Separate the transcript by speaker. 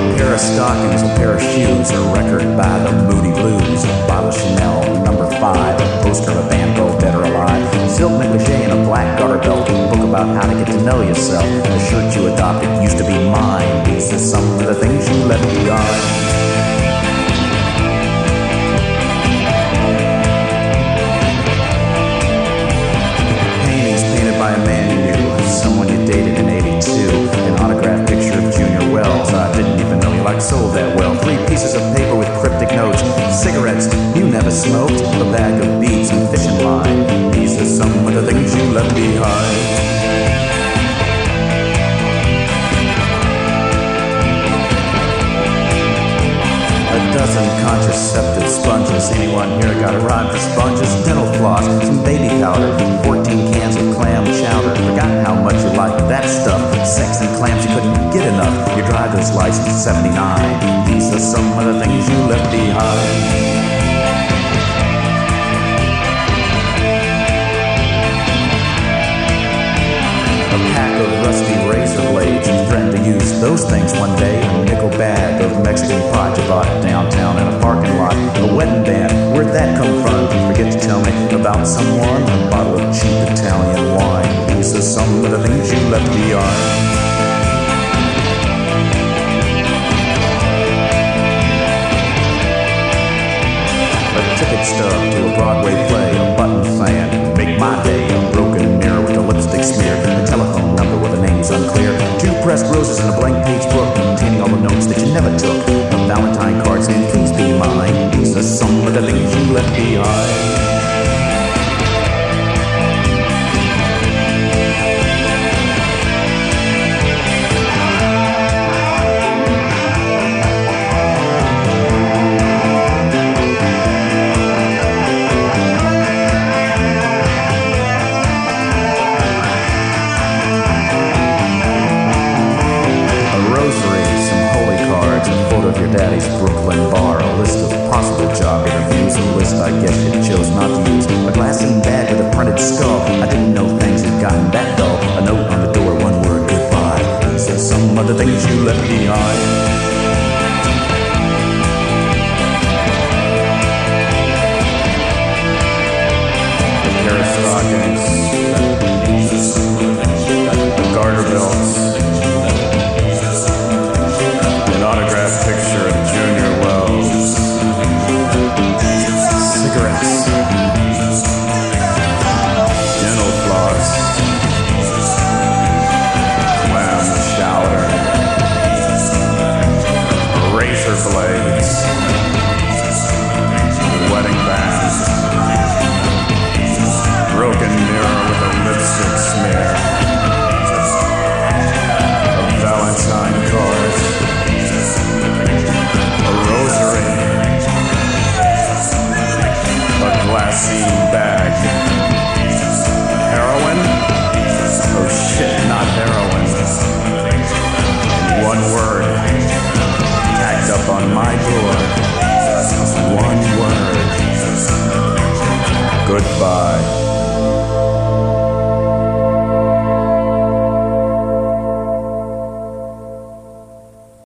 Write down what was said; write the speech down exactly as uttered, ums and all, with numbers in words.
Speaker 1: A pair of stockings, a pair of shoes, a record by the Moody Blues, a bottle of Chanel, number five, a poster of a band called Dead or Alive, silk negligee and a black garter belt, a book about how to get to know yourself, the shirt you adopted used to be mine. These are some of the things you left behind. By a man you knew, someone you dated in eighty-two, an autographed picture of Junior Wells. I didn't even know you liked soul that well. Three pieces of paper with cryptic notes, cigarettes you never smoked, a bag of beads and fishing line. These are some of the things you left behind. A dozen contraceptive sponges. Anyone here got a rhyme for sponges? Dental floss, some baby powder, fourteen cans of clam chowder. Forgot how much you liked that stuff. Sex and clams, you couldn't get enough. Your driver's license, seventy-nine. These are some of the things you left behind. A pack of rusty razor blades. You threatened to use those things one day. A nickel bag of Mexican pot you bought downtown in a parking lot. A wedding band, where'd that come from? Forget to tell me about someone. A bottle of cheap Italian wine. These are some of the things you left behind. Ticket stub to a Broadway play, a button fan, make my day, a broken mirror with a lipstick smear, a telephone number where the name's unclear, two pressed roses and a blank page book containing all the notes that you never took, a Valentine card saying please be mine. These are some of the things you left behind. Of your daddy's Brooklyn bar, a list of possible job interviews, a list I guess you chose not to use, a glassine bag with a printed skull. I didn't know things had gotten that dull. A note on the door, one word, goodbye. These are some of the things you left behind.